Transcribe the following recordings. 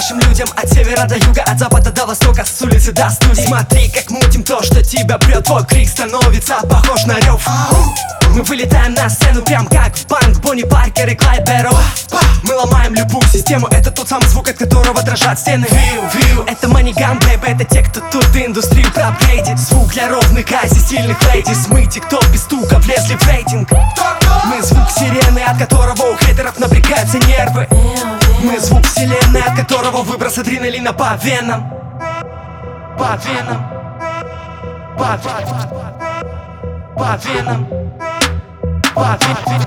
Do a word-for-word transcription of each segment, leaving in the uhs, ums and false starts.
нашим людям от севера до юга, от запада до востока, с улицы до студии. Смотри, как мутим то, что тебя прет. Твой крик становится похож на рев. Мы вылетаем на сцену прям как в банк Бонни Паркер и Клайд Бэрроу. Мы ломаем любую систему. Это тот самый звук, от которого дрожат стены. Вью, вью. Это маниган, бэйб. Это те, кто тут индустрию проапгрейдит. Звук для ровных ази, сильных лейдис. Мы те, кто без стука влезли в рейтинг. Мы звук сирены, от которого у хейтеров напрягаются нервы. Мы звук вселенной, от которого выброс адреналина по венам. По венам. По венам. По венам. По венам.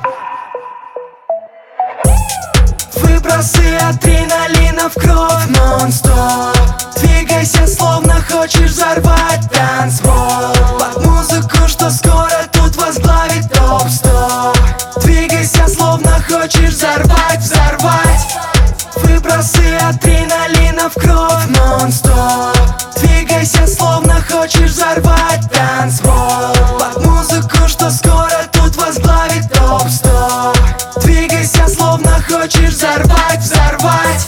Выбросы адреналина в кровь нон-стоп. Двигайся, словно хочешь взорвать танцпол. Под музыку, что скоро тут возглавит топ-сто. Двигайся, словно хочешь взорвать, взорвать. Выбросы адреналина в кровь нон-стоп. Двигайся, словно хочешь взорвать танцпол. Под музыку, что скоро тут возглавит топ-сто. Двигайся, словно хочешь взорвать, взорвать.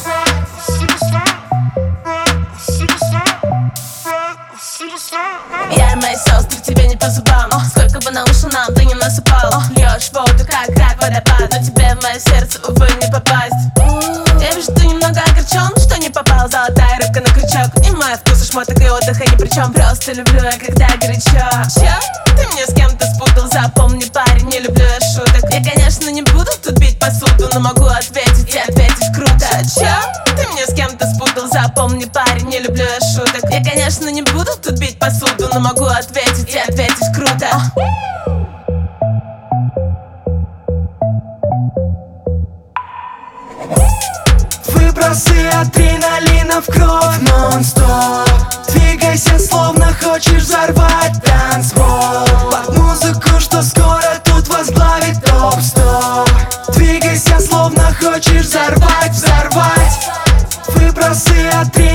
Я и мои сестры тебе не по зубам. Сколько бы на уши нам ты не насыпал. Льешь воду, как, как водопад. Но тебе в мое сердце, увы, не попасть. Я вижу, ты немного огорчен, что не попал. Золотая рыбка на крючок. И мой вкус и шмоток и отдыха ни при чем. Просто люблю я, когда горячо. Чё? Ты меня с кем-то спутал. Запомни, парень, не люблю я шуток. Я, конечно, не буду тут бить посуду, но могу ответить и ответить круто. Чё? Ты меня с кем-то спутал. Запомни, парень, не люблю я шуток. Я, конечно, не буду тут бить посуду, но могу ответить и ответить круто. Выбросы адреналина в кровь нон-стоп. Двигайся, словно хочешь взорвать танцпол. Под музыку, что скоро тут возглавит топ-сто. Двигайся, словно хочешь взорвать, взорвать. Выбросы адреналина